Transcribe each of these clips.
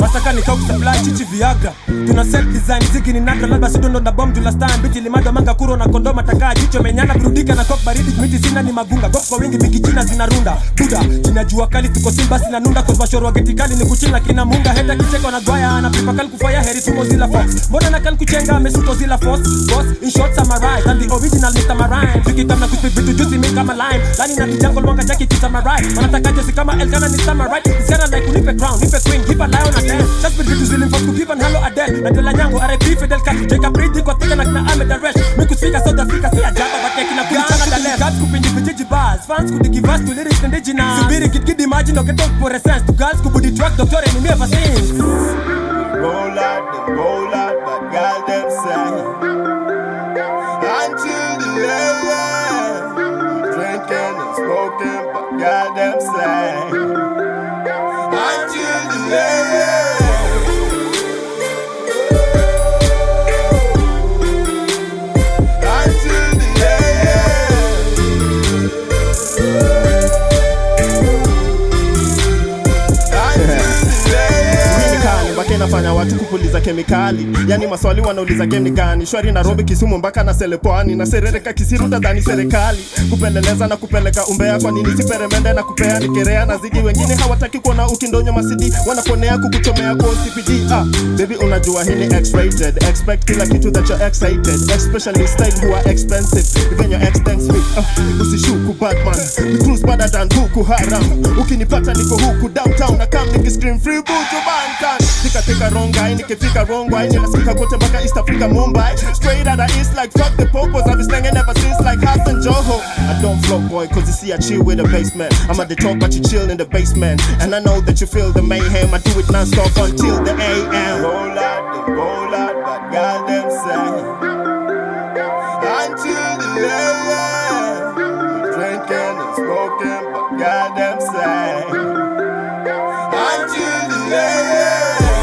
Wataka nikau kusupply chichi Viagra. Tuna set design ziki ni nadra labda sidondo na bomb tula stand biti limado manga kuro na kondoma taka jicho menyana burudika na kok baridi miti sina ni magunga gop kwa wingi bigi jina zinarunda buda kinajua kali tuko simba sina nunda kwa mashoro wa getikali ni kuchina kina munga heta kicheko na gwaya ana pipa kali kufaya heri tumo zila fox mbona na kan kuchenga mesuto zila force boss in short samurai and the original Mr. Marine fiki kama kuspit vitu juicy make kama lime lani na kijango mwanga jaki kisamurai wanataka jesi kama Elkana ni samurai it's kinda like unipe crown nipe queen give a lion a dance just be vitu zilim force kukipa hello Adele na dela nyango RP Fidel Castro take a breathe kwa tika na kina Ahmed Daresh miku speaker South Africa si ajaba but kina kulichana da left cut kupindi vijiji bars fans could give us to lyrics indigenous subiri kid imagine no get talk for essence to girls could be track doctor and never seen roll out, but girl them say until the end, drinking and smoking, but girl them say until the end. Nafanya watu kupuliza kemikali. Yani maswali wanauliza game ni gani. Shwari Nairobi Kisumu mpaka na Selepwani. Na serereka Kisiru tadhani serikali. Kupeleleza na kupeleka umbea. Kwa nini siperemende na kupea nikerea na zigi. Wengine hawataki kuona ukindonyo masidi. Wanaponea kukuchomea kwa CPD. Baby unajua hii ni X-rated. Expect kila kitu that you're excited. Especially style who are expensive. Even your ex thanks me. Usishuku Batman. We cruise better than Boko Haram. Ukinipata niko huku downtown. Na come niki scream free Buju Bantan. Tika wrong guy, nikifika wrong way. Ninasika kote mpaka East Africa Mumbai. Straight out of East like fuck the popos. I've been slanging ever since like Hassan Joho. I don't float boy cause you see I chill with a basement. I'm at the top but you chill in the basement. And I know that you feel the mayhem. I do it non-stop until the AM. Roll out, but girl them say until the AM. Drinking and smoking but girl them say until the AM.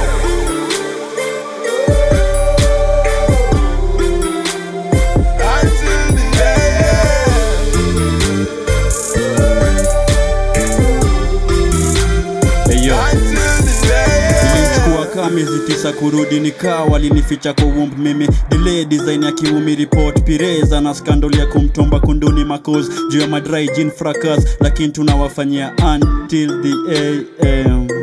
Miezi 9 kurudi nikaa walinificha kwa womb mimi delay design ya kiumi report pireza na scandal ya kumtomba kunduni makos juu ya madry gin fracas lakini tunawafanyia until the AM.